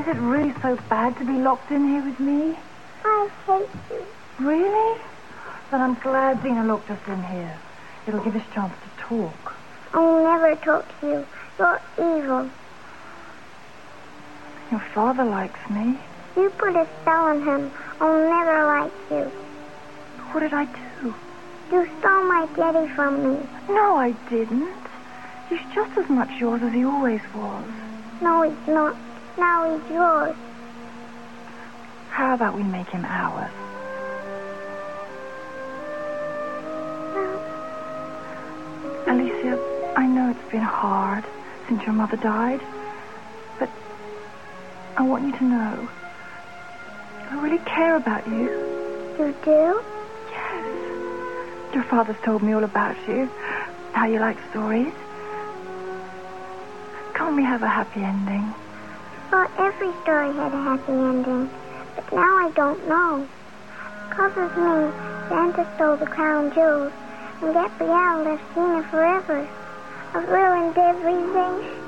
it really so bad to be locked in here with me? I hate you. Really? Then I'm glad Zena locked us in here. It'll give us a chance to talk. I'll never talk to you. You're evil. Your father likes me. You put a spell on him. I'll never like you. What did I do? You stole my daddy from me. No, I didn't. He's just as much yours as he always was. No, he's not. Now he's yours. How about we make him ours? No. Alicia, I know it's been hard since your mother died, but I want you to know I really care about you. You do? Yes. Your father's told me all about you, how you like stories. Can't we have a happy ending? Well, every story had a happy ending, but now I don't know. Because of me, Santa stole the crown jewels, and Gabrielle left Zena forever. I've ruined everything.